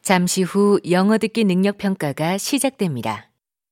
잠시 후 영어 듣기 능력 평가가 시작됩니다.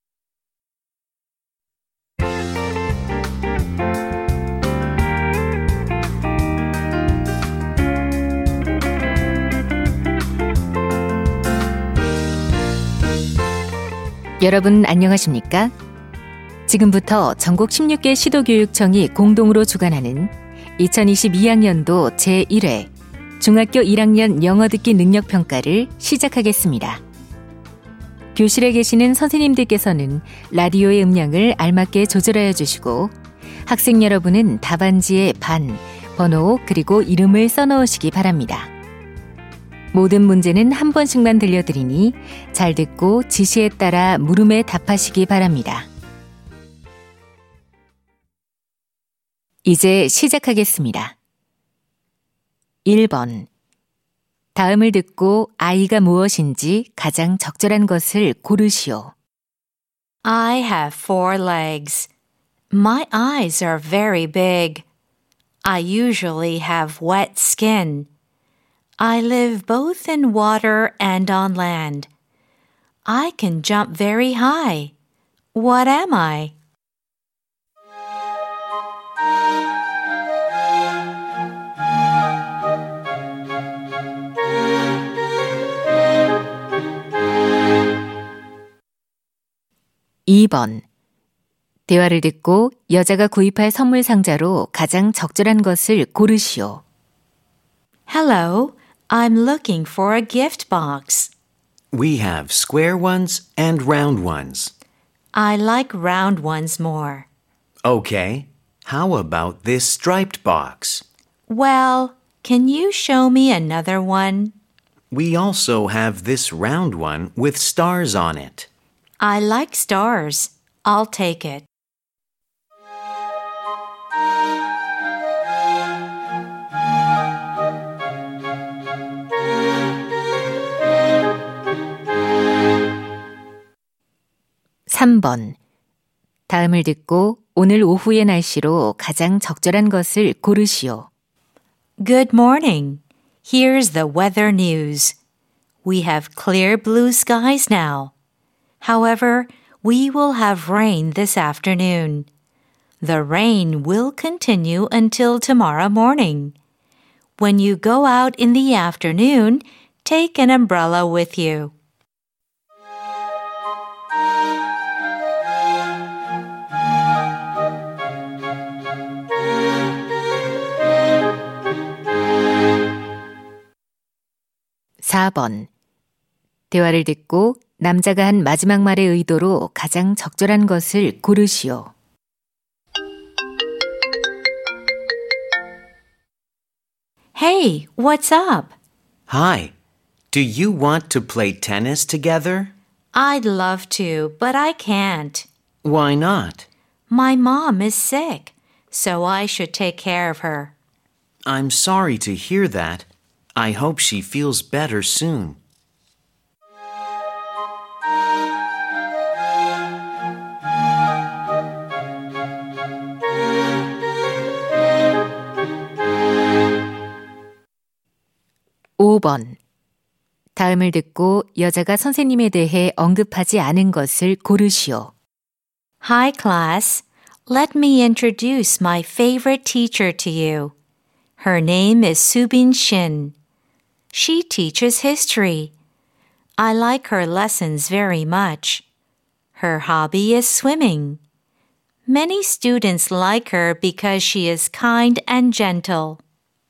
여러분 안녕하십니까? 지금부터 전국 16개 시도교육청이 공동으로 주관하는 2022학년도 제1회 중학교 1학년 영어 듣기 능력 평가를 시작하겠습니다. 교실에 계시는 선생님들께서는 라디오의 음량을 알맞게 조절하여 주시고 학생 여러분은 답안지에 반, 번호 그리고 이름을 써넣으시기 바랍니다. 모든 문제는 한 번씩만 들려드리니 잘 듣고 지시에 따라 물음에 답하시기 바랍니다. 이제 시작하겠습니다. 1번. 다음을 듣고 아이가 무엇인지 가장 적절한 것을 고르시오. I have 4 legs. My eyes are very big. I usually have wet skin. I live both in water and on land. I can jump very high. What am I? (2번) 대화를 듣고 여자가 구입할 선물 상자로 가장 적절한 것을 고르시오. Hello, I'm looking for a gift box. We have square ones and round ones. I like round ones more. Okay, how about this striped box? Well, can you show me another one? We also have this round one with stars on it. I like stars. I'll take it. (3번) 다음을 듣고 오늘 오후의 날씨로 가장 적절한 것을 고르시오. Good morning. Here's the weather news. We have clear blue skies now. However, we will have rain this afternoon. The rain will continue until tomorrow morning. When you go out in the afternoon, take an umbrella with you. (4번) 대화를 듣고 남자가 한 마지막 말의 의도로 가장 적절한 것을 고르시오. Hey, what's up? Hi, do you want to play tennis together? I'd love to, but I can't. Why not? My mom is sick, so I should take care of her. I'm sorry to hear that. I hope she feels better soon. (5번) 다음을 듣고 여자가 선생님에 대해 언급하지 않은 것을 고르시오. Hi, class. Let me introduce my favorite teacher to you. Her name is Subin Shin. She teaches history. I like her lessons very much. Her hobby is swimming. Many students like her because she is kind and gentle.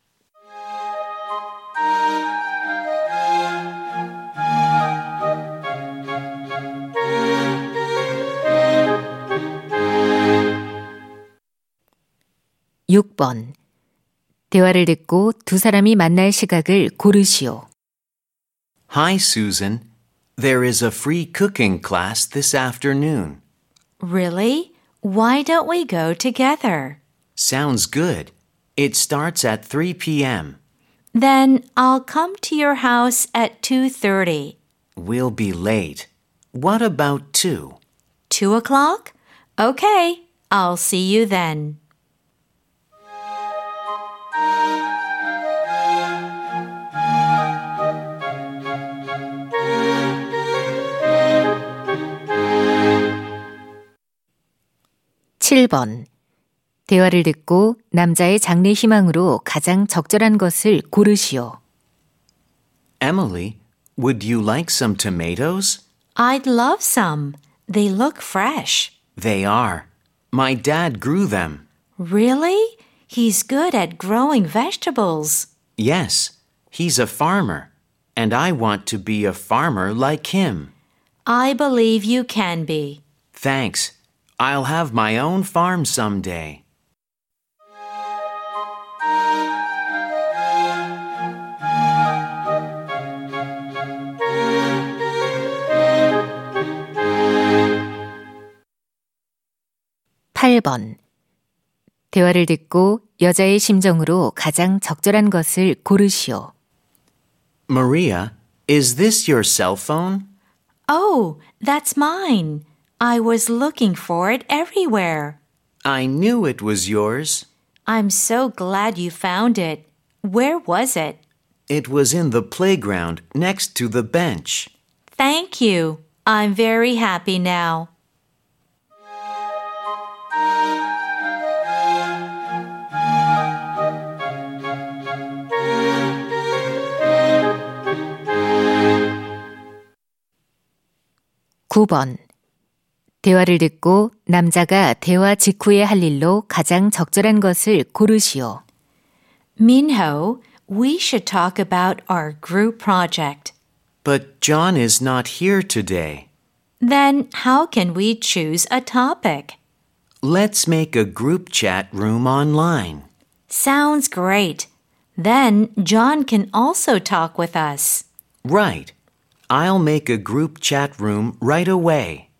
(6번) 대화를 듣고 두 사람이 만날 시각을 고르시오. Hi, Susan. There is a free cooking class this afternoon. Really? Why don't we go together? Sounds good. It starts at 3 p.m. Then I'll come to your house at 2:30. We'll be late. What about 2? 2 o'clock? Okay, I'll see you then. 7번. 대화를 듣고 남자의 장래 희망으로 가장 적절한 것을 고르시오. Emily, would you like some tomatoes? I'd love some. They look fresh. They are. My dad grew them. Really? He's good at growing vegetables. Yes, he's a farmer, and I want to be a farmer like him. I believe you can be. Thanks. I'll have my own farm someday. (8번) 대화를 듣고 여자의 심정으로 가장 적절한 것을 고르시오. Maria, is this your cell phone? Oh, that's mine. I was looking for it everywhere. I knew it was yours. I'm so glad you found it. Where was it? It was in the playground next to the bench. Thank you. I'm very happy now. (9번) 대화를 듣고 남자가 대화 직후에 할 일로 가장 적절한 것을 고르시오. Minho, we should talk about our group project. But John is not here today. Then how can we choose a topic? Let's make a group chat room online. Sounds great. Then John can also talk with us. Right. I'll make a group chat room right away.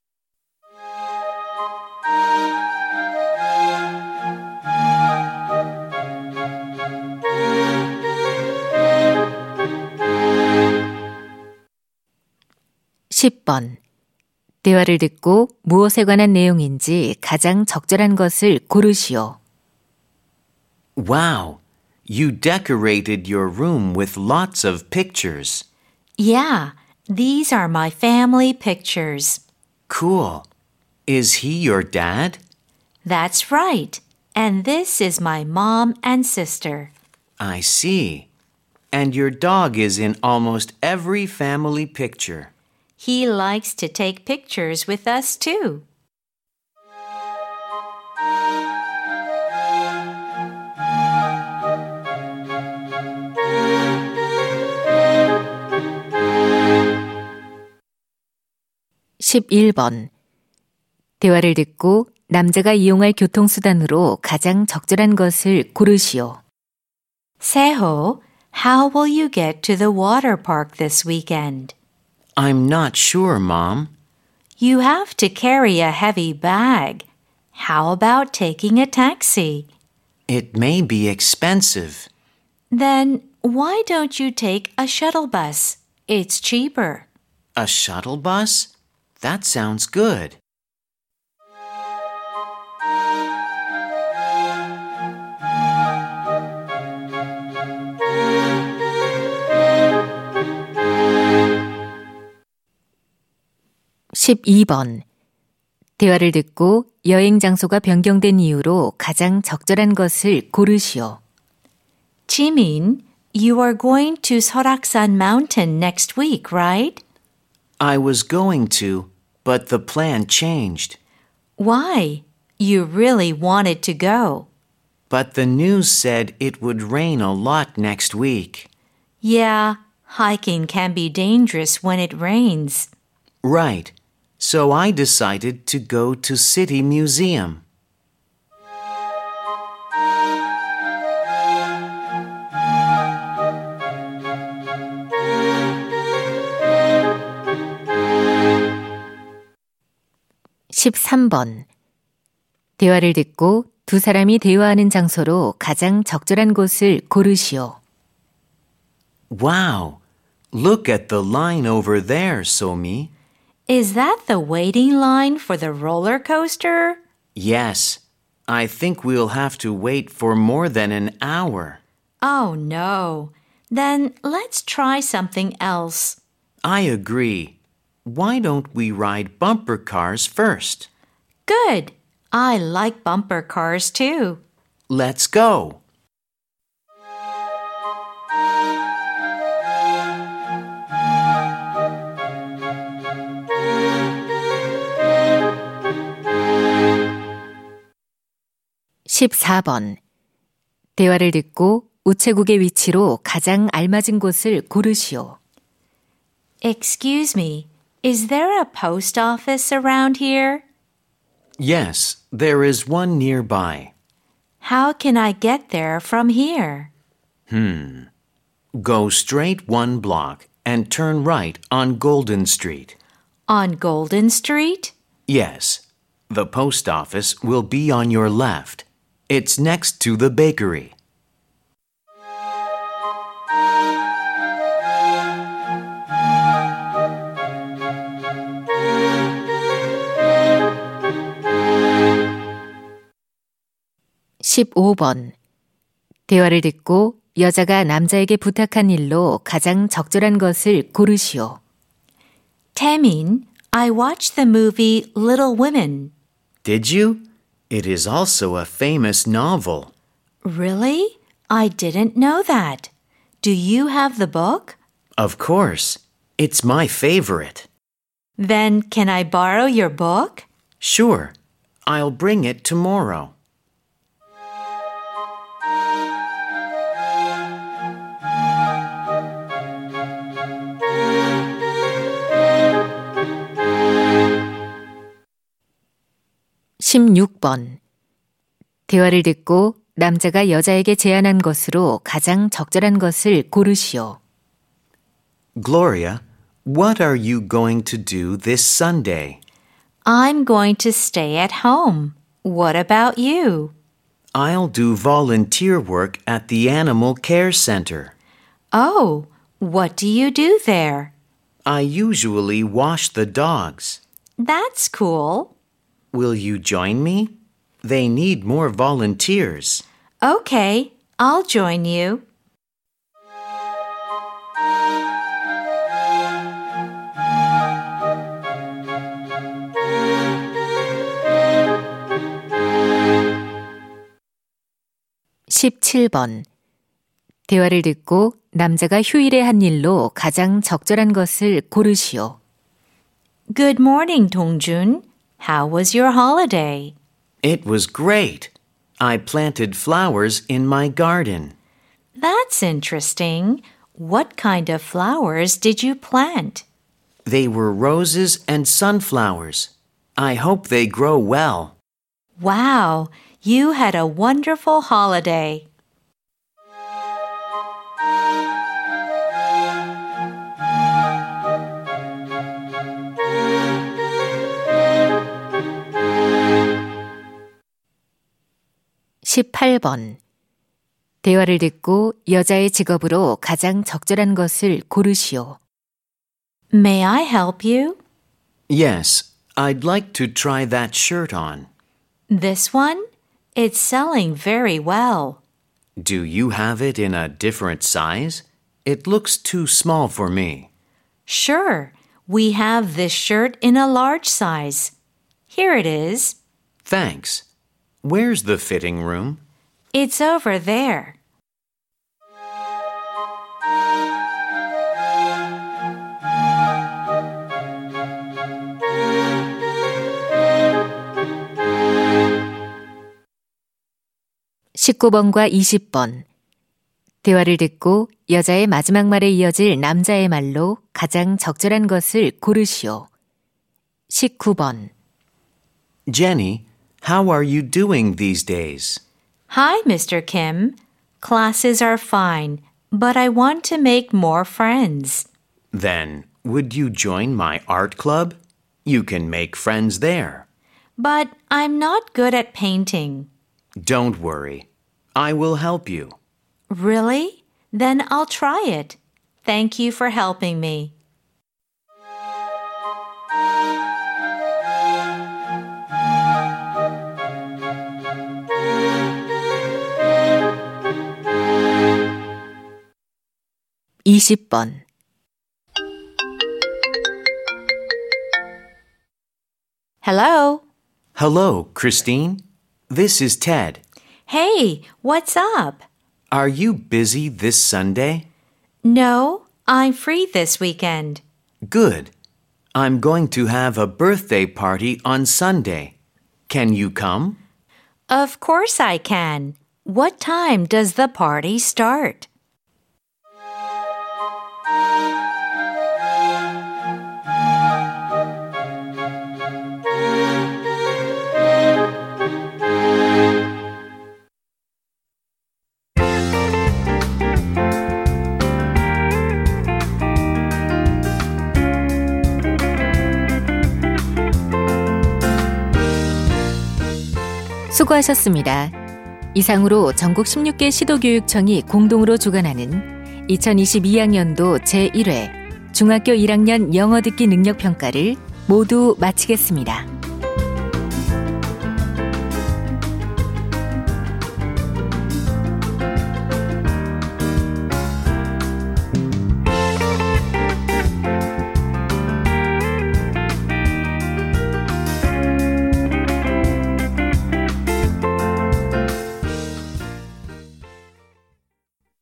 (10번) 대화를 듣고 무엇에 관한 내용인지 가장 적절한 것을 고르시오. Wow, you decorated your room with lots of pictures. Yeah, these are my family pictures. Cool. Is he your dad? That's right. And this is my mom and sister. I see. And your dog is in almost every family picture. He likes to take pictures with us too. (11번) 대화를 듣고 남자가 이용할 교통수단으로 가장 적절한 것을 고르시오. Seho, how will you get to the water park this weekend? I'm not sure, Mom. You have to carry a heavy bag. How about taking a taxi? It may be expensive. Then why don't you take a shuttle bus? It's cheaper. A shuttle bus? That sounds good. (12번) 대화를 듣고 여행 장소가 변경된 이유로 가장 적절한 것을 고르시오. Jimin, you are going to Soraksan Mountain next week, right? I was going to, but the plan changed. Why? You really wanted to go. But the news said it would rain a lot next week. Yeah, hiking can be dangerous when it rains. Right. So I decided to go to City Museum. (13번) 대화를 듣고 두 사람이 대화하는 장소로 가장 적절한 곳을 고르시오. Wow! Look at the line over there, Somi. Is that the waiting line for the roller coaster? Yes. I think we'll have to wait for more than an hour. Oh no. Then let's try something else. I agree. Why don't we ride bumper cars first? Good. I like bumper cars too. Let's go. (14번) 대화를 듣고 우체국의 위치로 가장 알맞은 곳을 고르시오. Excuse me, is there a post office around here? Yes, there is one nearby. How can I get there from here? Go straight 1 block and turn right on Golden Street. On Golden Street? Yes, the post office will be on your left. It's next to the bakery. (15번) 대화를 듣고 여자가 남자에게 부탁한 일로 가장 적절한 것을 고르시오. Taemin, I watched the movie Little Women. Did you? It is also a famous novel. Really? I didn't know that. Do you have the book? Of course. It's my favorite. Then can I borrow your book? Sure. I'll bring it tomorrow. (16번) 대화를 듣고 남자가 여자에게 제안한 것으로 가장 적절한 것을 고르시오. Gloria, what are you going to do this Sunday? I'm going to stay at home. What about you? I'll do volunteer work at the Animal Care Center. Oh, what do you do there? I usually wash the dogs. That's cool. Will you join me? They need more volunteers. Okay, I'll join you. (17번) 대화를 듣고 남자가 휴일에 한 일로 가장 적절한 것을 고르시오. Good morning, Dongjun. How was your holiday? It was great. I planted flowers in my garden. That's interesting. What kind of flowers did you plant? They were roses and sunflowers. I hope they grow well. Wow, you had a wonderful holiday. (18번) 대화를 듣고 여자의 직업으로 가장 적절한 것을 고르시오. May I help you? Yes, I'd like to try that shirt on. This one? It's selling very well. Do you have it in a different size? It looks too small for me. Sure, we have this shirt in a large size. Here it is. Thanks. Where's the fitting room? It's over there. (19번과 20번) 대화를 듣고 여자의 마지막 말에 이어질 남자의 말로 가장 적절한 것을 고르시오. (19번) Jenny, how are you doing these days? Hi, Mr. Kim. Classes are fine, but I want to make more friends. Then, would you join my art club? You can make friends there. But I'm not good at painting. Don't worry. I will help you. Really? Then I'll try it. Thank you for helping me. (20번) Hello. Hello, Christine. This is Ted. Hey, what's up? Are you busy this Sunday? No, I'm free this weekend. Good. I'm going to have a birthday party on Sunday. Can you come? Of course I can. What time does the party start? 수고하셨습니다. 이상으로 전국 16개 시도교육청이 공동으로 주관하는 2022학년도 제1회 중학교 1학년 영어 듣기 능력 평가를 모두 마치겠습니다.